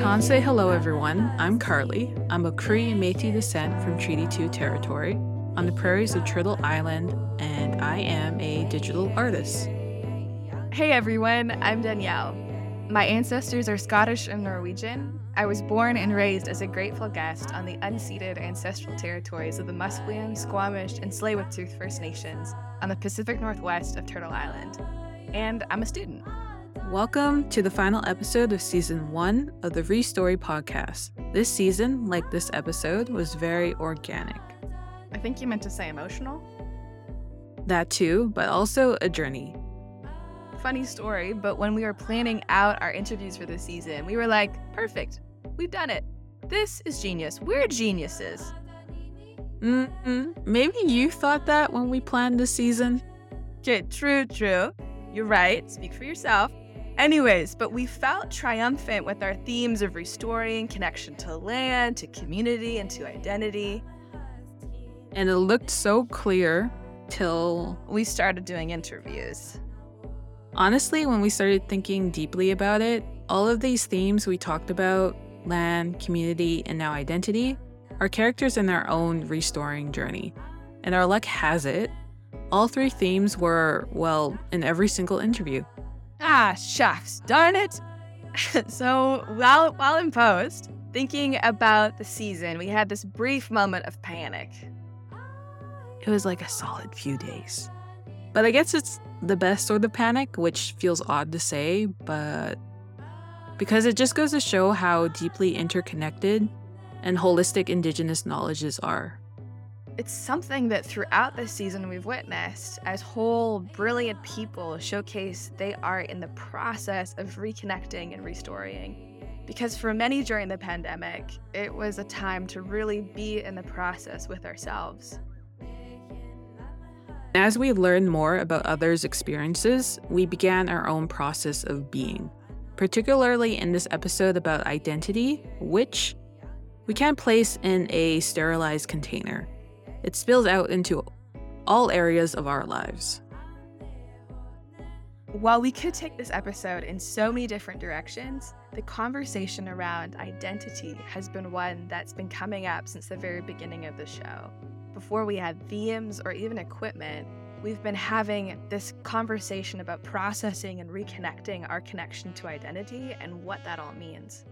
Tanse, hello everyone. I'm Carly. I'm a Cree and Métis descent from Treaty 2 territory on the prairies of Turtle Island, and I am a digital artist. Hey everyone, I'm Danielle. My ancestors are Scottish and Norwegian. I was born and raised as a grateful guest on the unceded ancestral territories of the Musqueam, Squamish, and Tsleil-Waututh First Nations on the Pacific Northwest of Turtle Island. And I'm a student. Welcome to the final episode of Season 1 of the Restory podcast. This season, like this episode, was very organic. I think you meant to say emotional. That too, but also a journey. Funny story, but when we were planning out our interviews for this season, we were like, perfect, we've done it. This is genius. We're geniuses. Maybe you thought that when we planned this season? Okay, true. You're right. Speak for yourself. Anyways, but we felt triumphant with our themes of restoring connection to land, to community, and to identity. And it looked so clear till we started doing interviews. Honestly, when we started thinking deeply about it, all of these themes we talked about, land, community, and now identity, are characters in their own restoring journey. And our luck has it, all three themes were, well, in every single interview. Ah, shucks, darn it. So while in post, thinking about the season, we had this brief moment of panic. It was like a solid few days. But I guess it's the best sort of panic, which feels odd to say, but because it just goes to show how deeply interconnected and holistic Indigenous knowledges are. It's something that throughout this season we've witnessed as whole brilliant people showcase they are in the process of reconnecting and restoring. Because for many during the pandemic, it was a time to really be in the process with ourselves. As we learned more about others' experiences, we began our own process of being, particularly in this episode about identity, which we can't place in a sterilized container. It spills out into all areas of our lives. While we could take this episode in so many different directions, the conversation around identity has been one that's been coming up since the very beginning of the show. Before we had themes or even equipment, we've been having this conversation about processing and reconnecting our connection to identity and what that all means.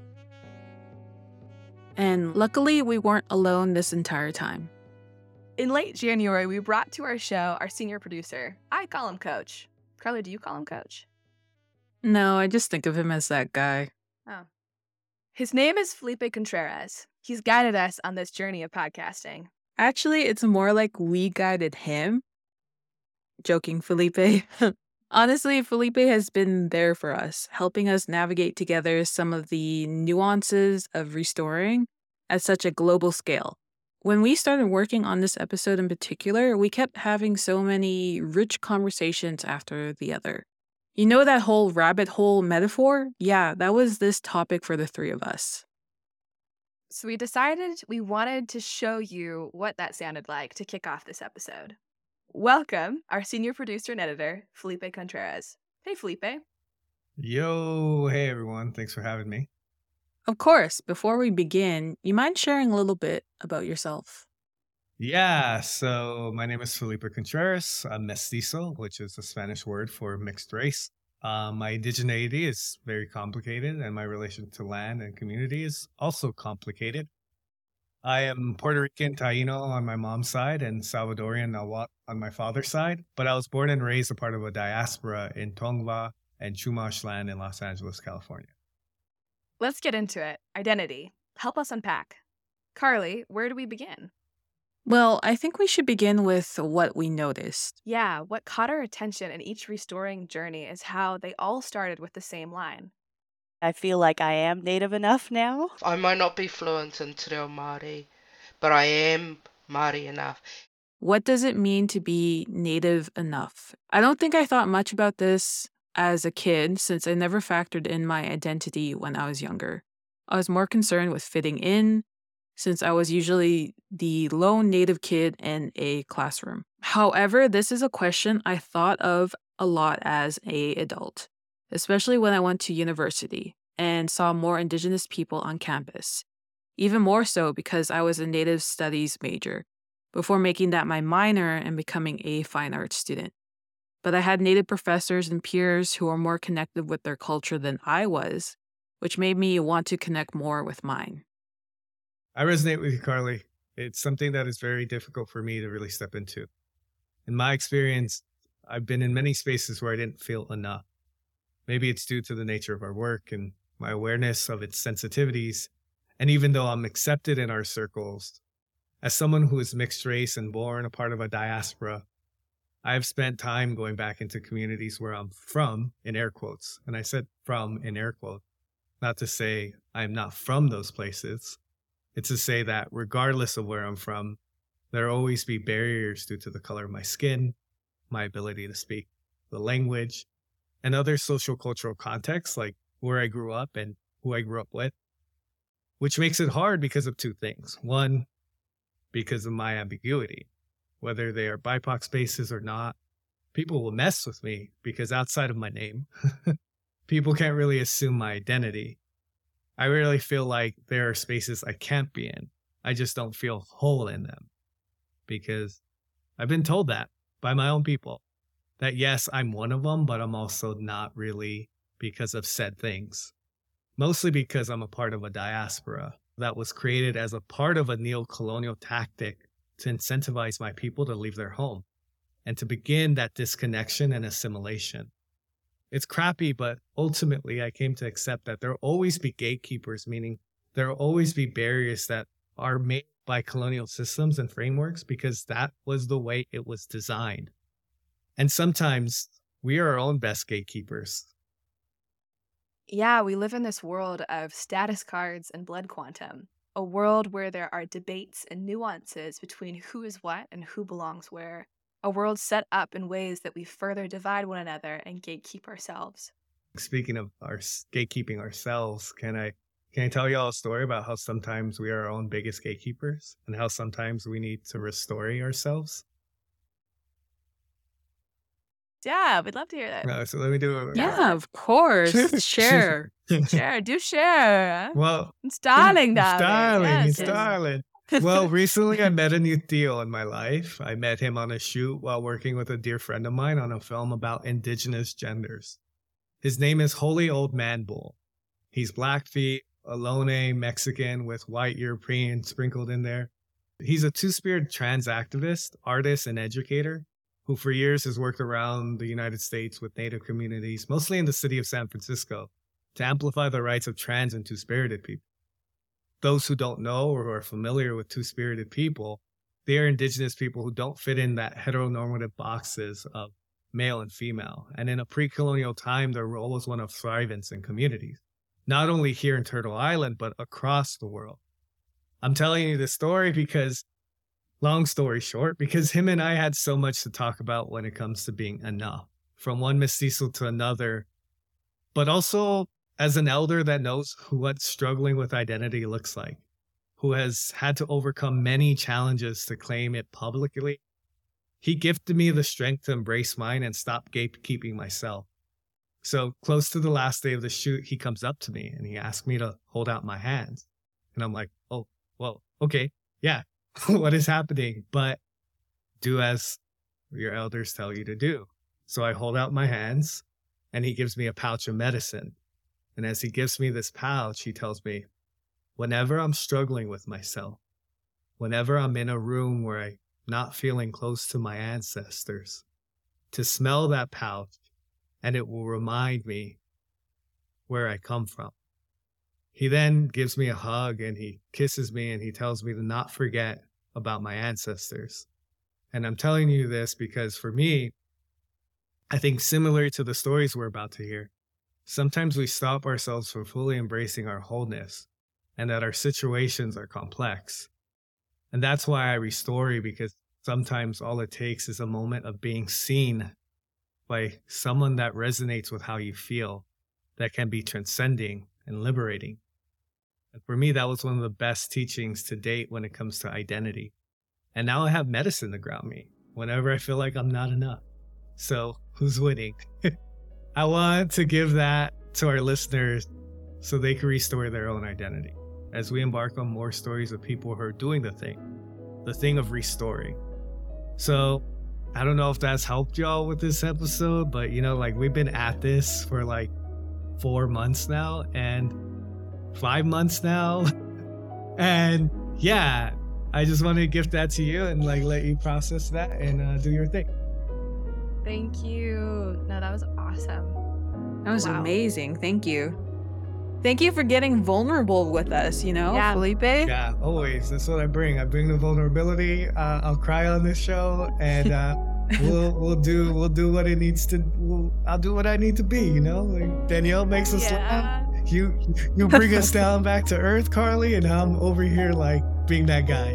And luckily, we weren't alone this entire time. In late January, we brought to our show our senior producer. I call him Coach. Carly, do you call him Coach? No, I just think of him as that guy. Oh. His name is Felipe Contreras. He's guided us on this journey of podcasting. Actually, it's more like we guided him. Joking, Felipe. Honestly, Felipe has been there for us, helping us navigate together some of the nuances of restoring at such a global scale. When we started working on this episode in particular, we kept having so many rich conversations after the other. You know that whole rabbit hole metaphor? Yeah, that was this topic for the three of us. So we decided we wanted to show you what that sounded like to kick off this episode. Welcome, our senior producer and editor, Felipe Contreras. Hey, Felipe. Yo, hey everyone. Thanks for having me. Of course, before we begin, you mind sharing a little bit about yourself? Yeah, so my name is Felipe Contreras. I'm mestizo, which is a Spanish word for mixed race. My indigeneity is very complicated, and my relation to land and community is also complicated. I am Puerto Rican Taino on my mom's side and Salvadorian Nahuatl on my father's side, but I was born and raised a part of a diaspora in Tongva and Chumash land in Los Angeles, California. Let's get into it. Identity. Help us unpack. Carly, where do we begin? Well, I think we should begin with what we noticed. Yeah, what caught our attention in each restoring journey is how they all started with the same line. I feel like I am native enough now. I might not be fluent in Te Reo Māori, but I am Māori enough. What does it mean to be native enough? I don't think I thought much about this as a kid since I never factored in my identity when I was younger. I was more concerned with fitting in since I was usually the lone native kid in a classroom. However, this is a question I thought of a lot as an adult, especially when I went to university. and saw more Indigenous people on campus. Even more so because I was a Native Studies major, before making that my minor and becoming a fine arts student. But I had Native professors and peers who were more connected with their culture than I was, which made me want to connect more with mine. I resonate with you, Carly. It's something that is very difficult for me to really step into. In my experience, I've been in many spaces where I didn't feel enough. Maybe it's due to the nature of our work and my awareness of its sensitivities. And even though I'm accepted in our circles, as someone who is mixed race and born a part of a diaspora, I've spent time going back into communities where I'm from, in air quotes. And I said from in air quotes, not to say I'm not from those places. It's to say that regardless of where I'm from, there'll always be barriers due to the color of my skin, my ability to speak the language, and other social cultural contexts like where I grew up and who I grew up with, which makes it hard because of two things. One, because of my ambiguity, whether they are BIPOC spaces or not. People will mess with me because outside of my name, people can't really assume my identity. I really feel like there are spaces I can't be in. I just don't feel whole in them because I've been told that by my own people that yes, I'm one of them, but I'm also not really because of said things. Mostly because I'm a part of a diaspora that was created as a part of a neo-colonial tactic to incentivize my people to leave their home and to begin that disconnection and assimilation. It's crappy, but ultimately I came to accept that there will always be gatekeepers, meaning there will always be barriers that are made by colonial systems and frameworks because that was the way it was designed. And sometimes we are our own best gatekeepers. Yeah, we live in this world of status cards and blood quantum, a world where there are debates and nuances between who is what and who belongs where, a world set up in ways that we further divide one another and gatekeep ourselves. Speaking of our gatekeeping ourselves, can I tell y'all a story about how sometimes we are our own biggest gatekeepers and how sometimes we need to restore ourselves? Yeah, we'd love to hear that. No, so let me do it. Yeah, of course. Share. Share, do share. Well, It's darling, it's darling, Yes, it's yes. darling. Well, recently I met a new Theo in my life. I met him on a shoot while working with a dear friend of mine on a film about indigenous genders. His name is Holy Old Man Bull. He's Blackfeet, Ohlone, Mexican with white European sprinkled in there. He's a two-spirit trans activist, artist, and educator who for years has worked around the United States with Native communities, mostly in the city of San Francisco, to amplify the rights of trans and two-spirited people. Those who don't know or who are familiar with two-spirited people, they are indigenous people who don't fit in that heteronormative boxes of male and female. And in a pre-colonial time, their role was one of thrivance in communities, not only here in Turtle Island, but across the world. I'm telling you this story because, long story short, because him and I had so much to talk about when it comes to being enough, from one mestizo to another, but also as an elder that knows what struggling with identity looks like, who has had to overcome many challenges to claim it publicly. He gifted me the strength to embrace mine and stop gatekeeping myself. So close to the last day of the shoot, he comes up to me and he asked me to hold out my hands. And I'm like, oh, well, okay, yeah, what is happening? But do as your elders tell you to do. So I hold out my hands and he gives me a pouch of medicine. And as he gives me this pouch, he tells me, whenever I'm struggling with myself, whenever I'm in a room where I'm not feeling close to my ancestors, to smell that pouch, and it will remind me where I come from. He then gives me a hug and he kisses me and he tells me to not forget about my ancestors. And I'm telling you this because for me, I think similar to the stories we're about to hear, sometimes we stop ourselves from fully embracing our wholeness and that our situations are complex. And that's why I restory, because sometimes all it takes is a moment of being seen by someone that resonates with how you feel, that can be transcending and liberating. And for me, that was one of the best teachings to date when it comes to identity. And now I have medicine to ground me whenever I feel like I'm not enough. So who's winning? I want to give that to our listeners so they can restore their own identity. As we embark on more stories of people who are doing the thing of restoring. So I don't know if that's helped y'all with this episode, but like we've been at this for like 4 months now and 5 months now. And yeah, I just wanted to gift that to you and like let you process that and do your thing. Thank you. No, that was awesome. That was Wow. amazing. Thank you. Thank you for getting vulnerable with us, Yeah. Felipe. Yeah, always. That's what I bring. I bring the vulnerability. I'll cry on this show, and we'll do what it needs to. I'll do what I need to be. Like Danielle makes us laugh. You bring us down back to earth, Carly, and I'm over here like being that guy.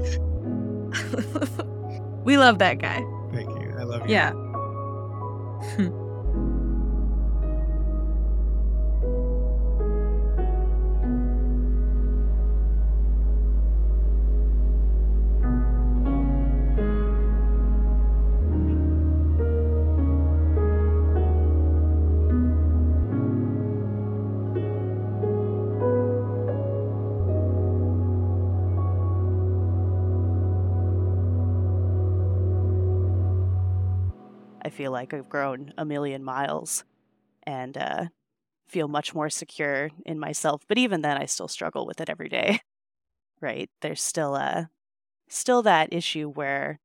We love that guy. Thank you. I love you. Yeah. I feel like I've grown a million miles and feel much more secure in myself. But even then, I still struggle with it every day, right? There's still that issue where,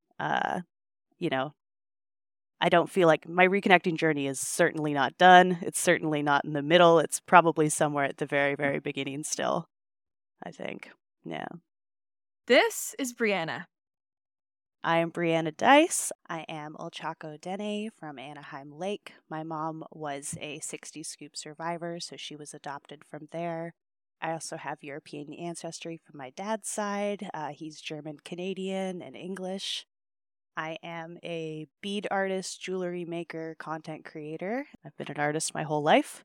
I don't feel like my reconnecting journey is certainly not done. It's certainly not in the middle. It's probably somewhere at the very, very beginning still, I think. Yeah. This is Brianna. I am Brianna Dice. I am Olchako Dene from Anaheim Lake. My mom was a 60 scoop survivor, so she was adopted from there. I also have European ancestry from my dad's side. He's German Canadian and English. I am a bead artist, jewelry maker, content creator. I've been an artist my whole life.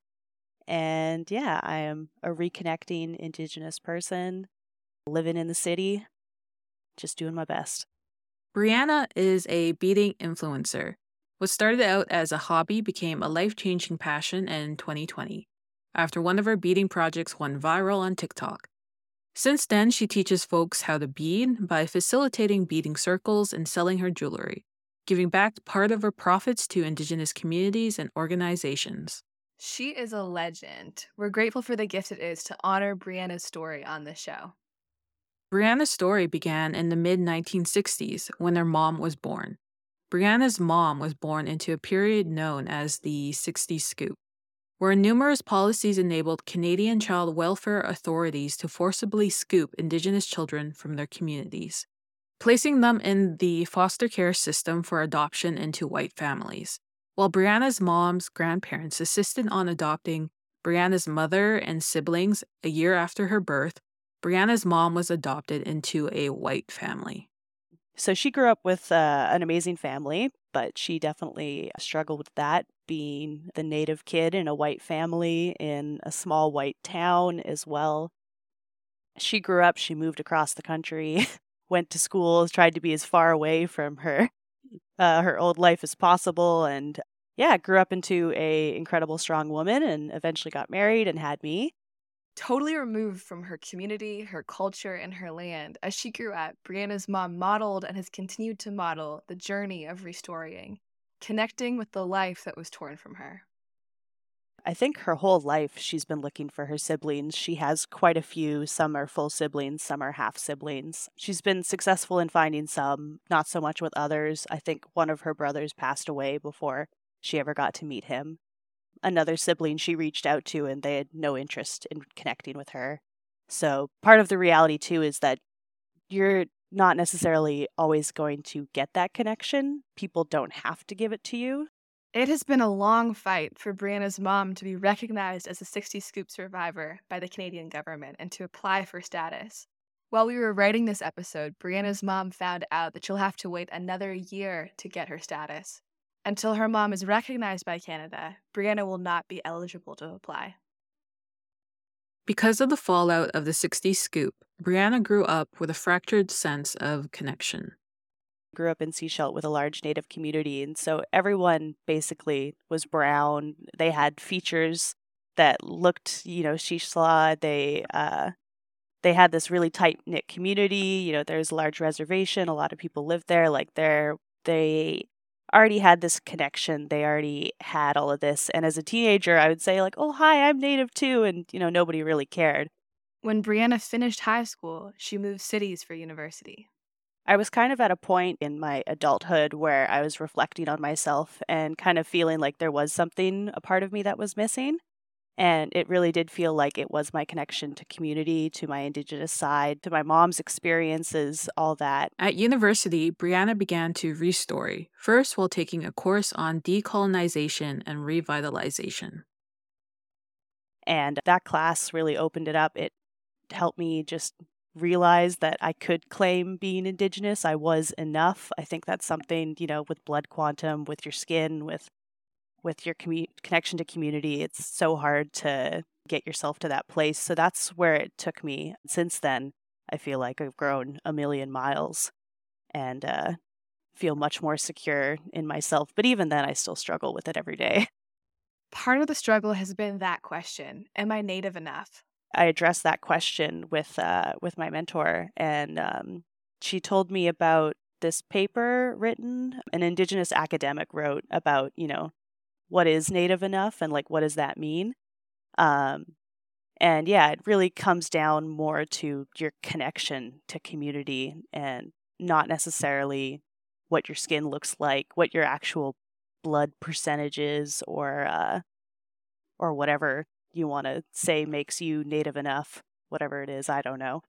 And yeah, I am a reconnecting Indigenous person, living in the city, just doing my best. Brianna is a beading influencer. What started out as a hobby became a life-changing passion in 2020, after one of her beading projects went viral on TikTok. Since then, she teaches folks how to bead by facilitating beading circles and selling her jewelry, giving back part of her profits to Indigenous communities and organizations. She is a legend. We're grateful for the gift it is to honor Brianna's story on this show. Brianna's story began in the mid-1960s when her mom was born. Brianna's mom was born into a period known as the 60s Scoop, where numerous policies enabled Canadian child welfare authorities to forcibly scoop Indigenous children from their communities, placing them in the foster care system for adoption into white families. While Brianna's mom's grandparents insisted on adopting Brianna's mother and siblings a year after her birth, Brianna's mom was adopted into a white family. So she grew up with an amazing family, but she definitely struggled with that, being the native kid in a white family in a small white town as well. She grew up, she moved across the country, went to school, tried to be as far away from her old life as possible, and yeah, grew up into a incredible, strong woman and eventually got married and had me. Totally removed from her community, her culture, and her land, as she grew up, Brianna's mom modeled and has continued to model the journey of restoring, connecting with the life that was torn from her. I think her whole life she's been looking for her siblings. She has quite a few. Some are full siblings, some are half siblings. She's been successful in finding some, not so much with others. I think one of her brothers passed away before she ever got to meet him. Another sibling she reached out to and they had no interest in connecting with her. So part of the reality too is that you're not necessarily always going to get that connection. People don't have to give it to you. It has been a long fight for Brianna's mom to be recognized as a 60 Scoop survivor by the Canadian government and to apply for status. While we were writing this episode, Brianna's mom found out that she'll have to wait another year to get her status. Until her mom is recognized by Canada, Brianna will not be eligible to apply. Because of the fallout of the 60s Scoop, Brianna grew up with a fractured sense of connection. Grew up in Sechelt with a large Native community, and so everyone basically was brown. They had features that looked, Shishla. They had this really tight knit community. There's a large reservation. A lot of people live there. They already had this connection. They already had all of this. And as a teenager, I would say like, "Oh, hi, I'm Native too," and nobody really cared. When Brianna finished high school, she moved cities for university. I was kind of at a point in my adulthood where I was reflecting on myself and kind of feeling like there was a part of me that was missing. And it really did feel like it was my connection to community, to my Indigenous side, to my mom's experiences, all that. At university, Brianna began to restory, first while taking a course on decolonization and revitalization. And that class really opened it up. It helped me just realize that I could claim being Indigenous. I was enough. I think that's something, with blood quantum, with your skin, with your connection to community, it's so hard to get yourself to that place. So that's where it took me. Since then, I feel like I've grown a million miles and feel much more secure in myself. But even then, I still struggle with it every day. Part of the struggle has been that question: am I Native enough? I addressed that question with my mentor, and she told me about this paper an Indigenous academic wrote about, what is Native enough and like what does that mean? And yeah, it really comes down more to your connection to community and not necessarily what your skin looks like, what your actual blood percentage is, or whatever you want to say makes you Native enough, whatever it is, I don't know.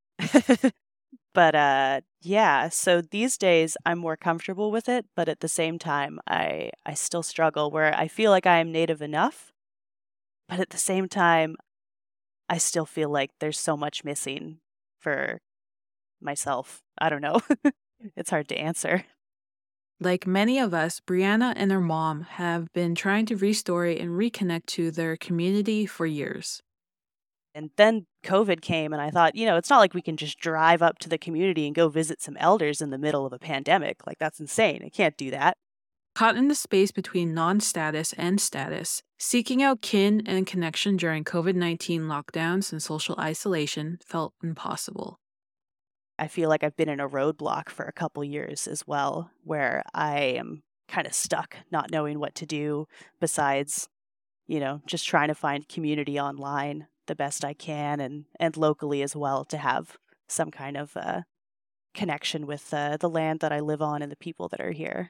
But yeah, so these days I'm more comfortable with it, but at the same time I still struggle where I feel like I am Native enough, but at the same time I still feel like there's so much missing for myself. I don't know. It's hard to answer. Like many of us, Brianna and her mom have been trying to restory and reconnect to their community for years. And then COVID came, and I thought, it's not like we can just drive up to the community and go visit some elders in the middle of a pandemic. Like, that's insane. I can't do that. Caught in the space between non-status and status, seeking out kin and connection during COVID-19 lockdowns and social isolation felt impossible. I feel like I've been in a roadblock for a couple years as well, where I am kind of stuck, not knowing what to do besides, just trying to find community online the best I can and locally as well to have some kind of connection with the land that I live on and the people that are here.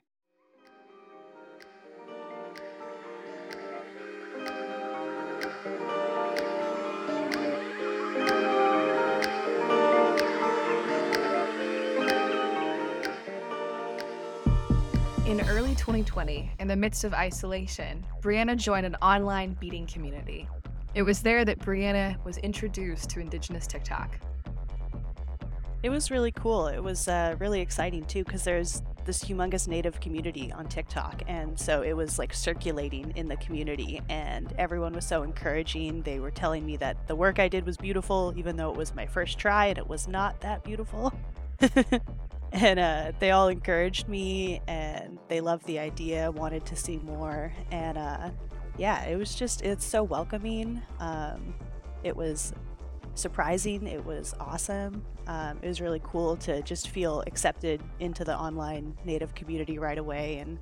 In early 2020, in the midst of isolation, Brianna joined an online beading community. It was there that Brianna was introduced to Indigenous TikTok. It was really cool. It was really exciting too, because there's this humongous Native community on TikTok, and so it was like circulating in the community, and everyone was so encouraging. They were telling me that the work I did was beautiful, even though it was my first try and it was not that beautiful. And they all encouraged me, and they loved the idea, wanted to see more, and yeah, it's so welcoming. It was surprising. It was awesome. It was really cool to just feel accepted into the online Native community right away, and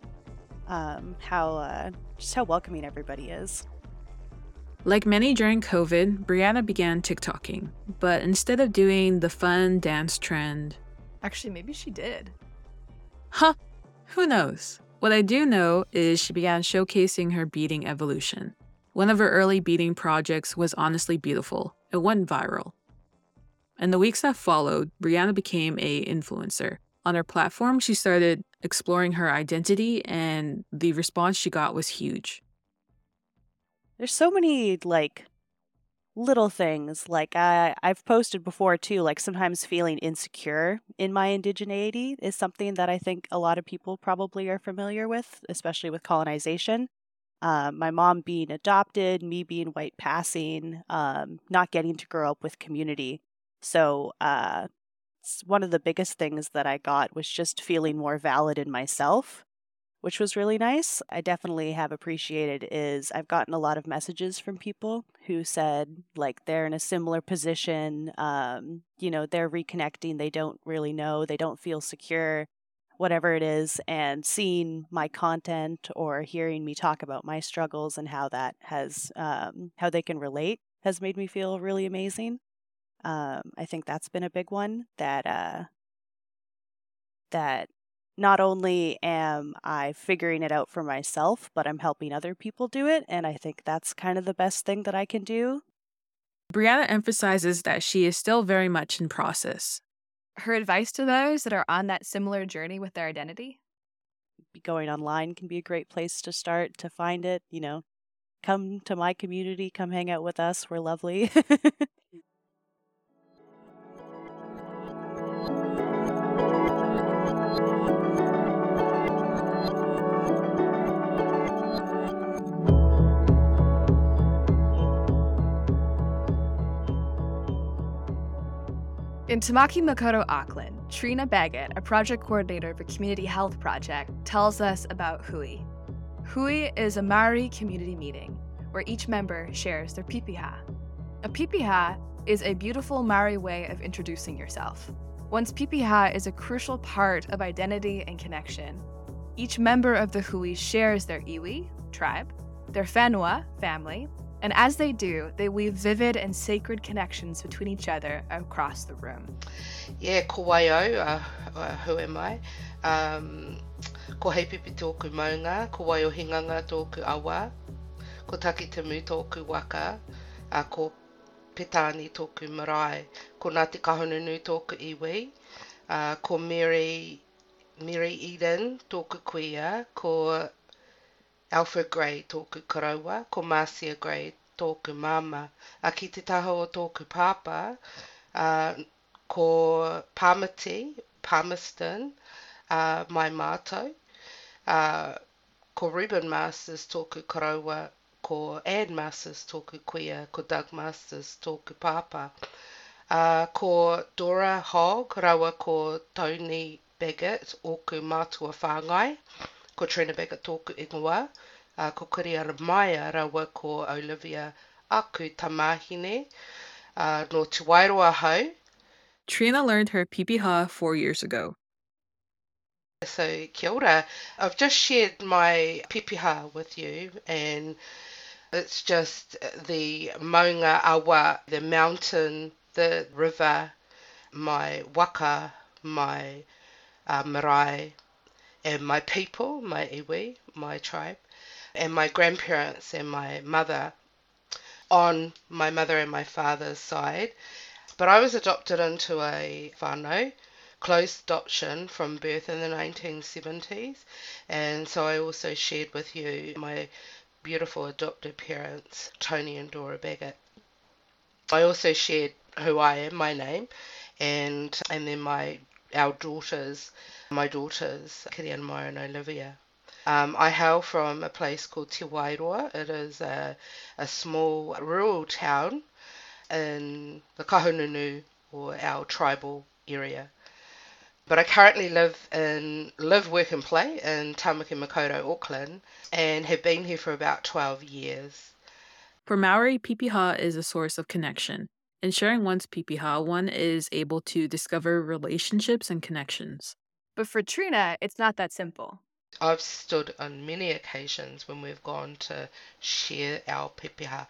how welcoming everybody is. Like many during COVID, Brianna began TikToking, but instead of doing the fun dance trend, actually, maybe she did. Huh, who knows? What I do know is she began showcasing her beading evolution. One of her early beading projects was honestly beautiful. It went viral. In the weeks that followed, Brianna became an influencer. On her platform, she started exploring her identity, and the response she got was huge. There's so many, little things. I've posted before, too, sometimes feeling insecure in my indigeneity is something that I think a lot of people probably are familiar with, especially with colonization. My mom being adopted, me being white passing, not getting to grow up with community. So one of the biggest things that I got was just feeling more valid in myself. which was really nice. I definitely have appreciated is I've gotten a lot of messages from people who said like they're in a similar position, they're reconnecting, they don't really know, they don't feel secure, whatever it is, and seeing my content or hearing me talk about my struggles and how that has, how they can relate has made me feel really amazing. I think that's been a big one that not only am I figuring it out for myself, but I'm helping other people do it. And I think that's kind of the best thing that I can do. Brianna emphasizes that she is still very much in process. Her advice to those that are on that similar journey with their identity? Going online can be a great place to start to find it. Come to my community, come hang out with us. We're lovely. In Tamaki Makaurau, Auckland, Trina Baggett, a project coordinator of a community health project, tells us about Hui. Hui is a Maori community meeting where each member shares their pipiha. A pipiha is a beautiful Maori way of introducing yourself. One's pipiha is a crucial part of identity and connection. Each member of the Hui shares their iwi, tribe, their whenua, family, and as they do, they weave vivid and sacred connections between each other across the room. Yeah, ko waio, who am I? Ko heipipi tōku maunga, ko waio hinganga tōku awa, ko taki te mu tōku waka, ko petani tōku marae, ko Ngāti Kahungunu tōku iwi, ko Mary Eden tōku kuia, ko Alfred Gray tōku karaua, ko Marcia Gray tōku mama. Ki te taho o tōku pāpā, ko Palmerston, mai mātou, ko Ruben Masters tōku karaua, ko Anne Masters tōku kuia, ko Doug Masters tōku pāpā. Ko Dora Hogg, rawa ko Tony Baggett, oku mātua whāngai, ko Trina Baggett tōku ingoa, ko Kuriara Maia, rawa ko Olivia Aku Tamahine, no Te Wairoa hau. Trina learned her pipiha 4 years ago. So, kia ora. I've just shared my pipiha with you, and it's just the maunga awa, the mountain, the river, my waka, my marae, and my people, my iwi, my tribe, and my grandparents and my mother on my mother and my father's side. But I was adopted into a whānau, closed adoption from birth in the 1970s, and so I also shared with you my beautiful adopted parents, Tony and Dora Baggett. I also shared who I am, my name, and then our daughters, my daughters, Kirian, Maya and Olivia. I hail from a place called Te Wairoa. It is a small rural town in the Kahungunu, or our tribal area. But I currently live, work and play in Tamaki Makaurau, Auckland, and have been here for about 12 years. For Maori, pipiha is a source of connection. In sharing one's pipiha, one is able to discover relationships and connections. But for Trina, it's not that simple. I've stood on many occasions when we've gone to share our pipiha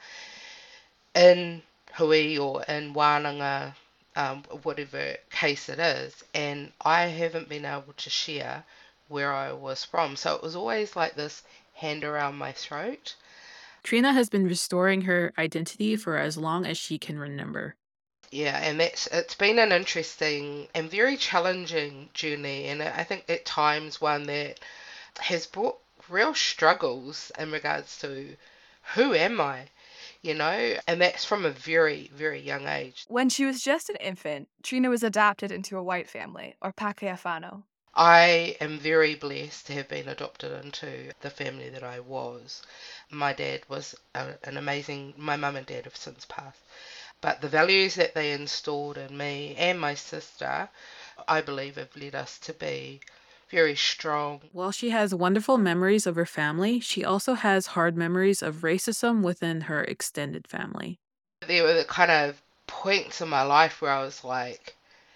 in Hui or in Wānanga, whatever case it is, and I haven't been able to share where I was from. So it was always like this hand around my throat. Trina has been restoring her identity for as long as she can remember. Yeah, and it's been an interesting and very challenging journey, and I think at times one that has brought real struggles in regards to who am I, and that's from a very, very young age. When she was just an infant, Trina was adopted into a white family, or Pākehā whānau. I am very blessed to have been adopted into the family that I was. My dad was an amazing, my mum and dad have since passed, but the values that they installed in me and my sister, I believe have led us to be very strong. While she has wonderful memories of her family, she also has hard memories of racism within her extended family. There were the kind of points in my life where I was like,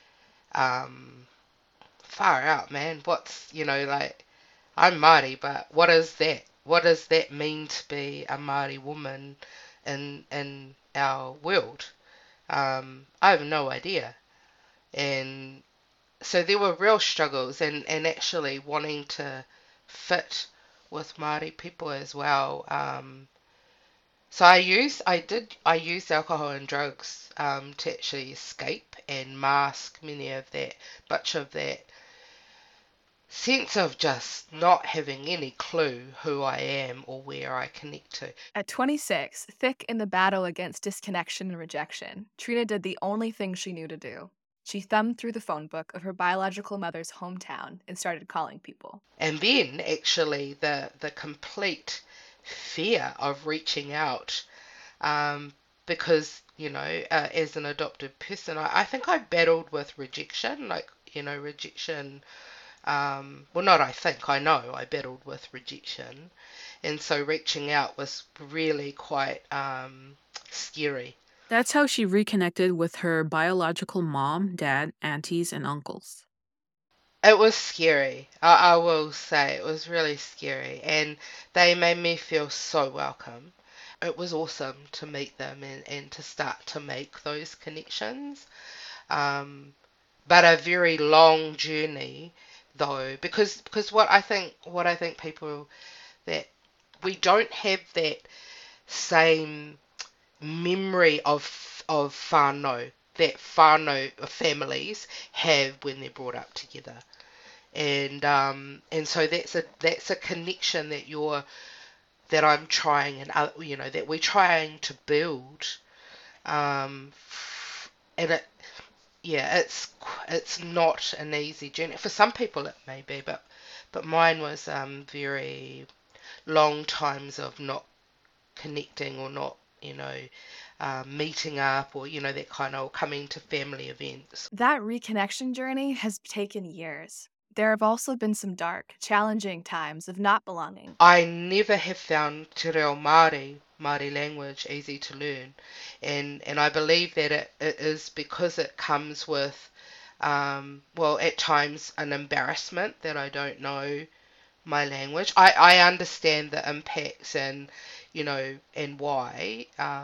far out, man. What's, like, I'm Māori, but what is that? What does that mean to be a Māori woman in our world? I have no idea. And so there were real struggles and actually wanting to fit with Māori people as well. So I used alcohol and drugs to actually escape and mask much of that sense of just not having any clue who I am or where I connect to. At 26, thick in the battle against disconnection and rejection, Trina did the only thing she knew to do. She thumbed through the phone book of her biological mother's hometown and started calling people. And then actually the complete fear of reaching out, because as an adopted person, I think I battled with rejection, rejection. Well, not I know I battled with rejection, and so reaching out was really quite scary. That's how she reconnected with her biological mom, dad, aunties, and uncles. It was scary. I will say it was really scary, and they made me feel so welcome. It was awesome to meet them and to start to make those connections. But a very long journey though, because what I think people, that we don't have that same memory of whānau that whānau families have when they're brought up together, and so that's a connection that I'm trying, and that we're trying to build, and it's not an easy journey. For some people it may be, but mine was very long times of not connecting or not, meeting up, or that kind of coming to family events. That reconnection journey has taken years. There have also been some dark, challenging times of not belonging. I never have found Te Reo Māori language easy to learn, and I believe that it is because it comes with, at times an embarrassment that I don't know my language. I understand the impacts and why,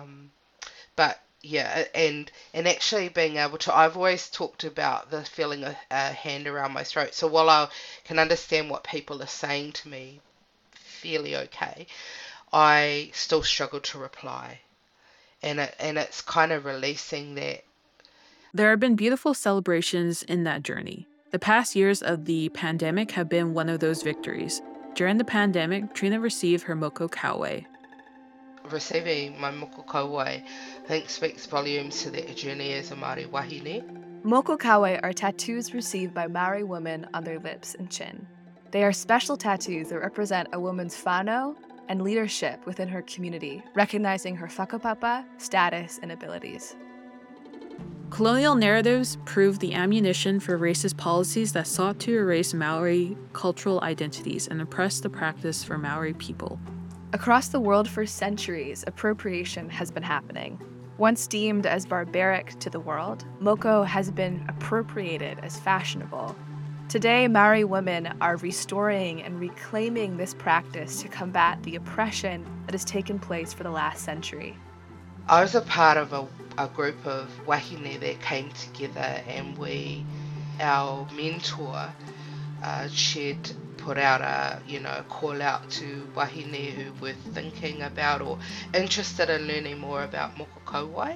but yeah, and actually being able to, I've always talked about the feeling of a hand around my throat. So while I can understand what people are saying to me fairly okay, I still struggle to reply, and it's kind of releasing that. There have been beautiful celebrations in that journey. The past years of the pandemic have been one of those victories. During the pandemic, Trina received her moko kawe. Receiving my moko kawe, I think, speaks volumes to that journey as a Māori wahine. Moko kawe are tattoos received by Maori women on their lips and chin. They are special tattoos that represent a woman's whānau and leadership within her community, recognizing her whakapapa, status, and abilities. Colonial narratives proved the ammunition for racist policies that sought to erase Maori cultural identities and oppress the practice for Maori people. Across the world for centuries, appropriation has been happening. Once deemed as barbaric to the world, moko has been appropriated as fashionable. Today, Maori women are restoring and reclaiming this practice to combat the oppression that has taken place for the last century. I was a part of a group of wahine that came together, and our mentor, she'd put out a call out to wahine who were thinking about or interested in learning more about moko kauai.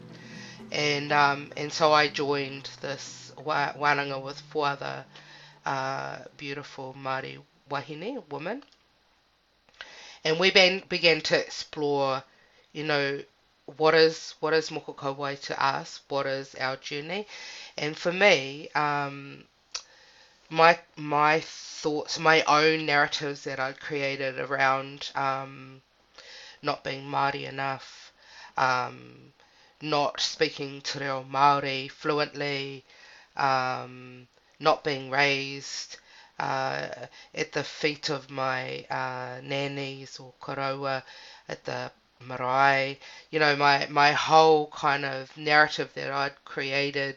And so I joined this wānanga with 4 other beautiful Māori wahine women, and we began to explore, what is moko kauai to us, what is our journey. And for me, my thoughts, my own narratives that I'd created around not being Māori enough, not speaking Te Reo Māori fluently, not being raised at the feet of my nannies or karaua, at the marae. My whole kind of narrative that I'd created,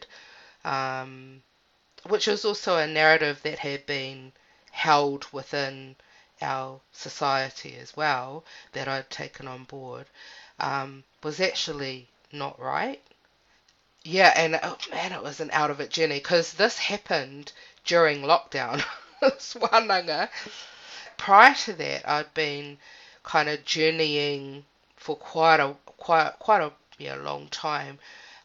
which was also a narrative that had been held within our society as well, that I'd taken on board, was actually not right. Yeah, and oh man, it was an out of it journey because this happened during lockdown. It's wānanga. Prior to that, I'd been kind of journeying for quite a long time,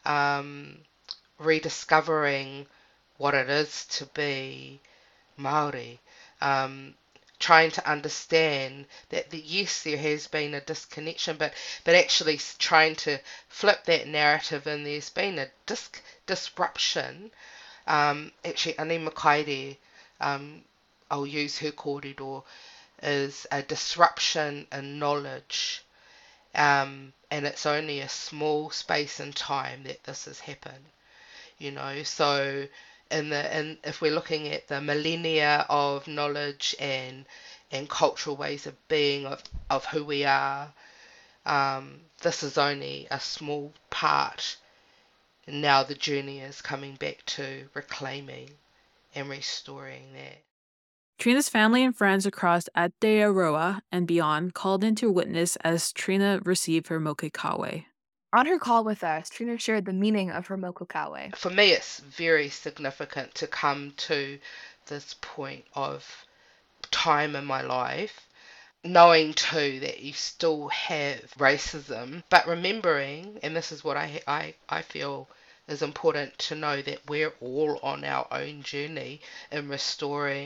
rediscovering what it is to be Maori, trying to understand that yes, there has been a disconnection, but actually trying to flip that narrative, and there's been a disruption. Actually, Ani Makaere, I'll use her kōrero, is a disruption in knowledge, and it's only a small space in time that this has happened. So if we're looking at the millennia of knowledge and cultural ways of being of who we are, this is only a small part. And now the journey is coming back to reclaiming and restoring that. Trina's family and friends across Aotearoa and beyond called in to witness as Trina received her moke-kawe. On her call with us, Trina shared the meaning of her moke-kawe. For me, it's very significant to come to this point of time in my life, knowing too that you still have racism, but remembering, and this is what I feel is important to know, that we're all on our own journey in restoring,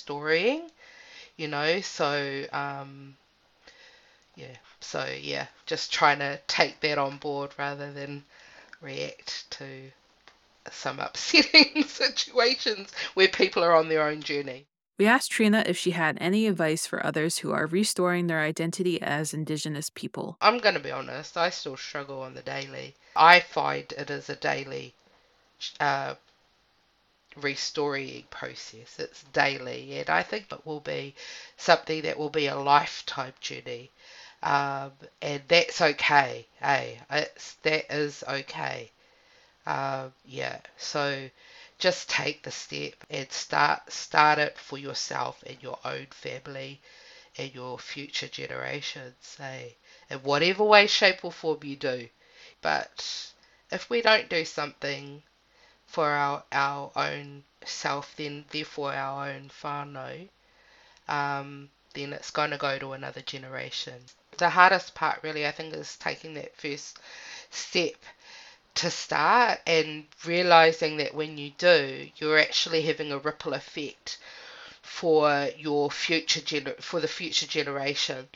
just trying to take that on board rather than react to some upsetting situations where people are on their own journey. We asked Trina if she had any advice for others who are restoring their identity as Indigenous people. I'm going to be honest, I still struggle on the daily. I find it is a daily restoring process. It's daily, and I think it will be something that will be a lifetime journey. And that's okay, that is okay. So just take the step and start it for yourself and your own family and your future generations, in whatever way, shape or form you do. But if we don't do something for our own self, then therefore our own whānau, then it's going to go to another generation. The hardest part really, I think, is taking that first step to start and realizing that when you do, you're actually having a ripple effect for your for the future generations.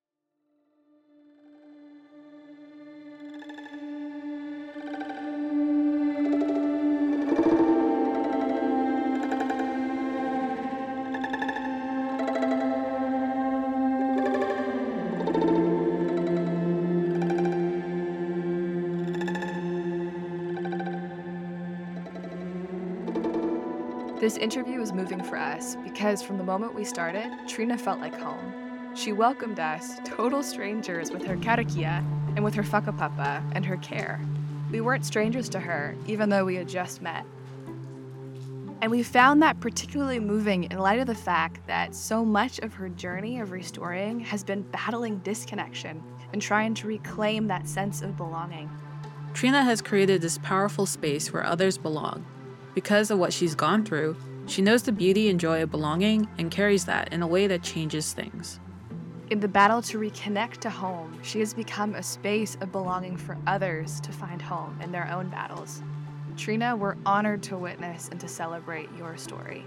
This interview was moving for us because from the moment we started, Trina felt like home. She welcomed us, total strangers, with her karakia and with her whakapapa and her care. We weren't strangers to her, even though we had just met. And we found that particularly moving in light of the fact that so much of her journey of restoring has been battling disconnection and trying to reclaim that sense of belonging. Trina has created this powerful space where others belong. Because of what she's gone through, she knows the beauty and joy of belonging and carries that in a way that changes things. In the battle to reconnect to home, she has become a space of belonging for others to find home in their own battles. Trina, we're honored to witness and to celebrate your story.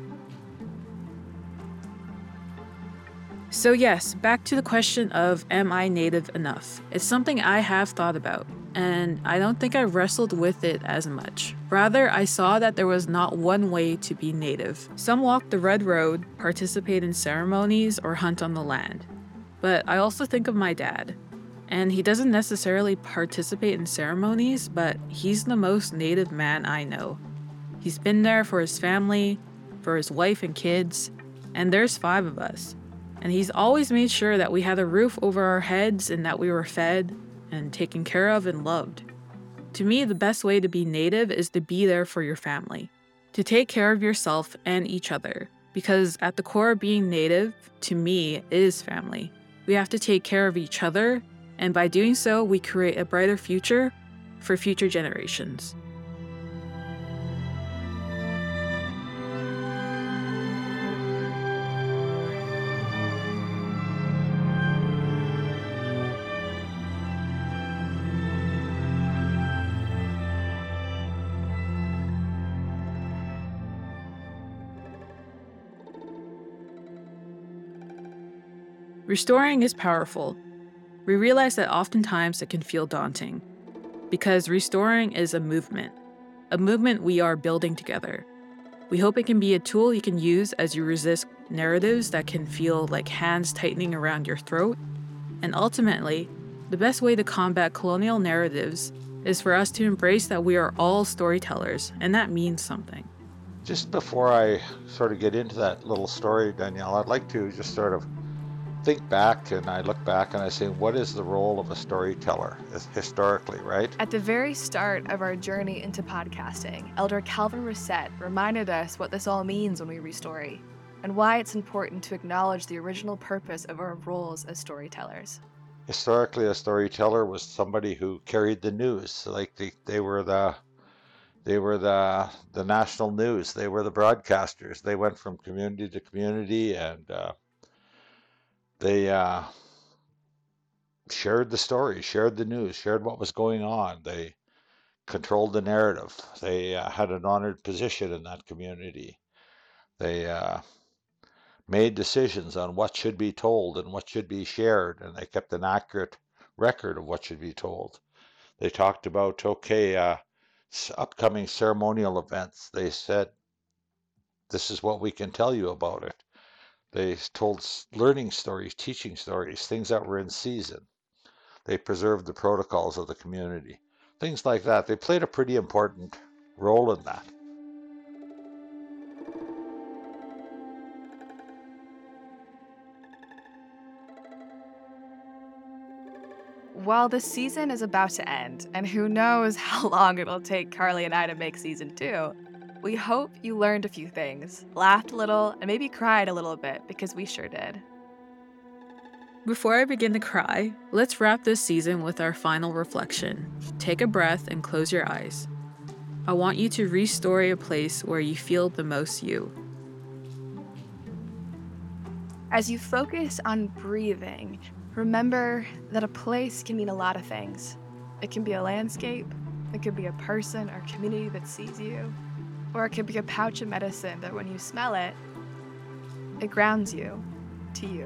So yes, back to the question of am I Native enough? It's something I have thought about, and I don't think I wrestled with it as much. Rather, I saw that there was not one way to be Native. Some walk the red road, participate in ceremonies, or hunt on the land. But I also think of my dad, and he doesn't necessarily participate in ceremonies, but he's the most Native man I know. He's been there for his family, for his wife and kids, and there's 5 of us. And he's always made sure that we had a roof over our heads and that we were fed and taken care of and loved. To me, the best way to be Native is to be there for your family, to take care of yourself and each other, because at the core of being Native, to me, is family. We have to take care of each other, and by doing so, we create a brighter future for future generations. Restoring is powerful. We realize that oftentimes it can feel daunting, because restoring is a movement we are building together. We hope it can be a tool you can use as you resist narratives that can feel like hands tightening around your throat. And ultimately, the best way to combat colonial narratives is for us to embrace that we are all storytellers, and that means something. Just before I sort of get into that little story, Danielle, I'd like to just sort of think back, and I look back and I say, what is the role of a storyteller historically, right? At the very start of our journey into podcasting, Elder Calvin Reset reminded us what this all means when we restory, and why it's important to acknowledge the original purpose of our roles as storytellers. Historically, a storyteller was somebody who carried the news, like they were the national news. They were the broadcasters. They went from community to community, and they shared the story, shared the news, shared what was going on. They controlled the narrative. They had an honored position in that community. They made decisions on what should be told and what should be shared, and they kept an accurate record of what should be told. They talked about, upcoming ceremonial events. They said, this is what we can tell you about it. They told learning stories, teaching stories, things that were in season. They preserved the protocols of the community. Things like that. They played a pretty important role in that. While the season is about to end, and who knows how long it'll take Carly and I to make season 2, we hope you learned a few things, laughed a little, and maybe cried a little bit, because we sure did. Before I begin to cry, let's wrap this season with our final reflection. Take a breath and close your eyes. I want you to restory a place where you feel the most you. As you focus on breathing, remember that a place can mean a lot of things. It can be a landscape, it could be a person or community that sees you, or it could be a pouch of medicine that when you smell it, it grounds you to you.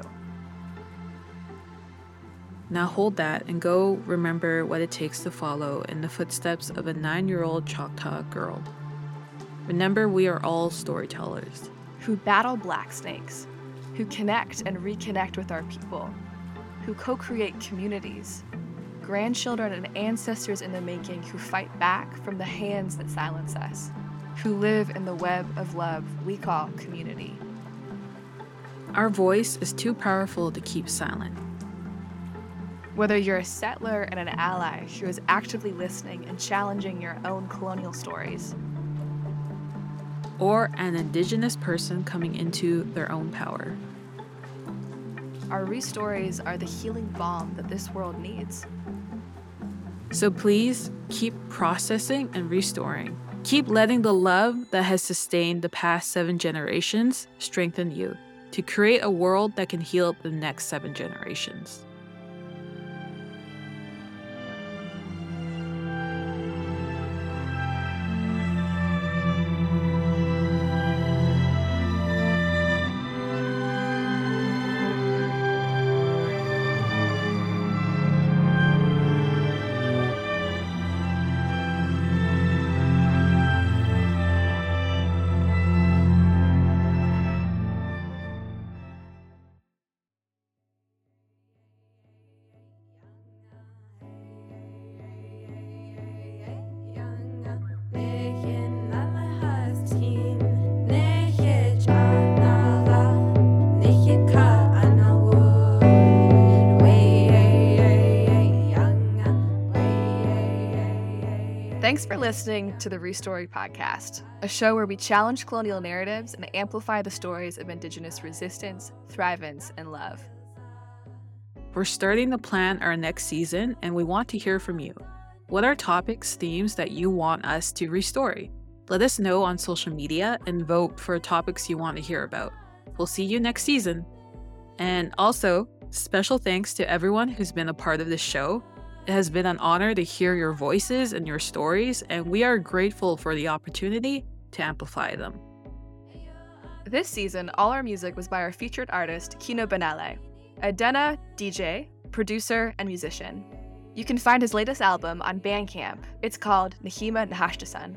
Now hold that and go remember what it takes to follow in the footsteps of a 9-year-old Choctaw girl. Remember, we are all storytellers. Who battle black snakes, who connect and reconnect with our people, who co-create communities, grandchildren and ancestors in the making who fight back from the hands that silence us, who live in the web of love we call community. Our voice is too powerful to keep silent. Whether you're a settler and an ally who is actively listening and challenging your own colonial stories, or an Indigenous person coming into their own power, our restories are the healing balm that this world needs. So please keep processing and restoring. Keep letting the love that has sustained the past 7 generations strengthen you to create a world that can heal the next 7 generations. Thanks for listening to the Restory Podcast, a show where we challenge colonial narratives and amplify the stories of Indigenous resistance, thrivance, and love. We're starting to plan our next season, and we want to hear from you. What are topics, themes that you want us to restory? Let us know on social media and vote for topics you want to hear about. We'll see you next season. And also, special thanks to everyone who's been a part of this show. It has been an honor to hear your voices and your stories, and we are grateful for the opportunity to amplify them. This season, all our music was by our featured artist, Kino Benale, a Dena DJ, producer, and musician. You can find his latest album on Bandcamp. It's called Nahima Nahashtasan.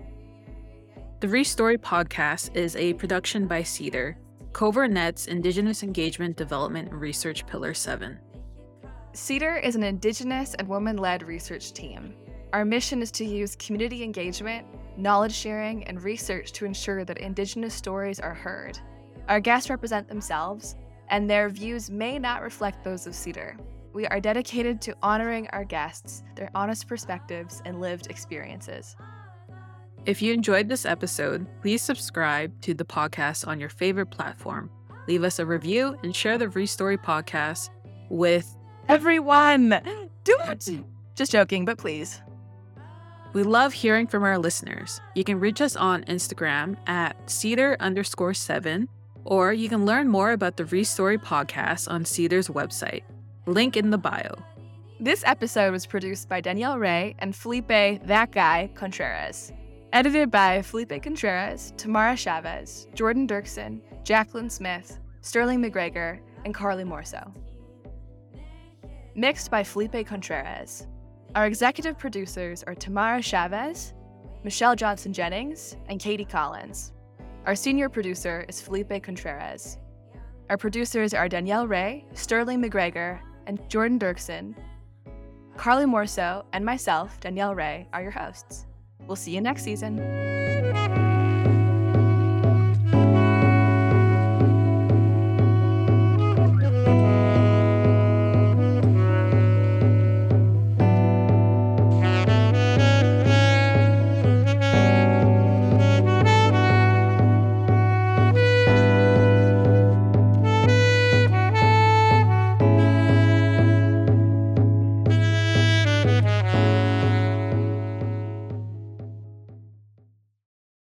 The Restory Podcast is a production by Cedar, Covert Net's Indigenous Engagement Development and Research Pillar 7. Cedar is an Indigenous and woman-led research team. Our mission is to use community engagement, knowledge sharing, and research to ensure that Indigenous stories are heard. Our guests represent themselves, and their views may not reflect those of Cedar. We are dedicated to honoring our guests, their honest perspectives, and lived experiences. If you enjoyed this episode, please subscribe to the podcast on your favorite platform. Leave us a review and share the Restory Podcast with everyone. Do it! Just joking, but please. We love hearing from our listeners. You can reach us on Instagram at Cedar_7, or you can learn more about the Restory Podcast on Cedar's website. Link in the bio. This episode was produced by Danielle Ray and Felipe "That Guy" Contreras. Edited by Felipe Contreras, Tamara Chavez, Jordan Dirksen, Jacqueline Smith, Sterling McGregor, and Carly Morso. Mixed by Felipe Contreras. Our executive producers are Tamara Chavez, Michelle Johnson-Jennings, and Katie Collins. Our senior producer is Felipe Contreras. Our producers are Danielle Ray, Sterling McGregor, and Jordan Dirksen. Carly Morso and myself, Danielle Ray, are your hosts. We'll see you next season.